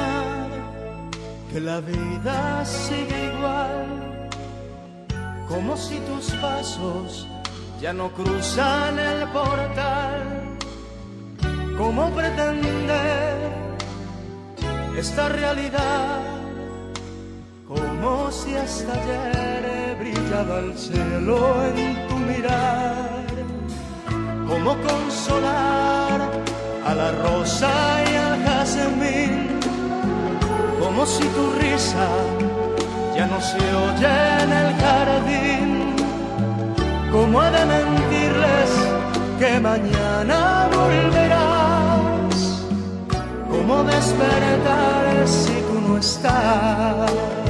imaginar que la vida sigue igual, como si tus pasos ya no cruzan el portal. ¿Cómo pretender esta realidad? Como si hasta ayer brillaba el cielo en tu mirar. ¿Cómo consolar a la rosa y al jazmín? Como si tu risa ya no se oye en el jardín. ¿Cómo he de mentirles que mañana volverás? ¿Cómo despertar si tú no estás?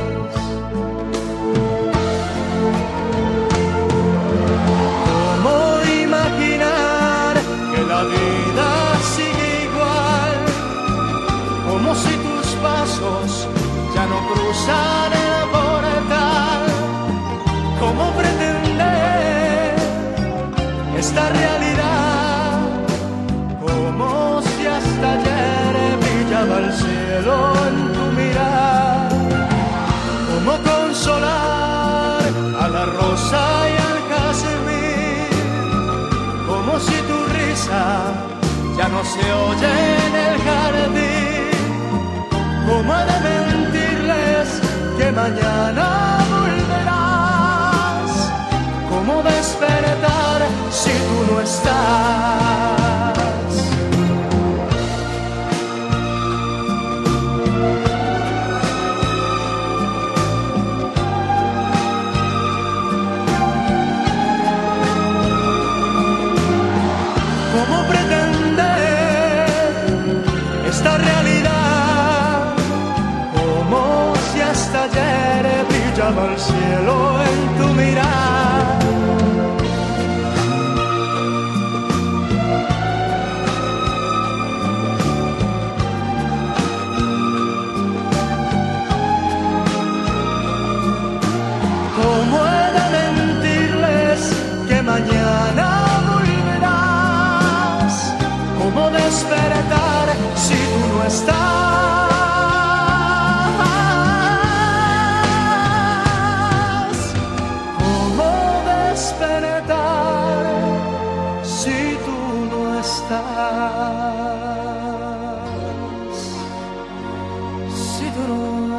¿Cómo imaginar que la vida sigue igual? Como si tus pasos ya no cruzan el portal. ¿Cómo pretender esta realidad? Como si hasta ayer brillaba el cielo en tu mirar. ¿Cómo consolar a la rosa y al jazmín? Como si tu risa ya no se oye en el jardín. ¿Cómo he de mentirles que mañana volverás? ¿Cómo despertar si tú no estás? ¿Cómo pretender esta realidad? Como si hasta ayer brillaba el cielo en tu mirar. ¿Cómo he de mentirles que mañana volverás? ¿Cómo despertar si tú no estás? ¿Cómo despertar si tú no estás? Si tú no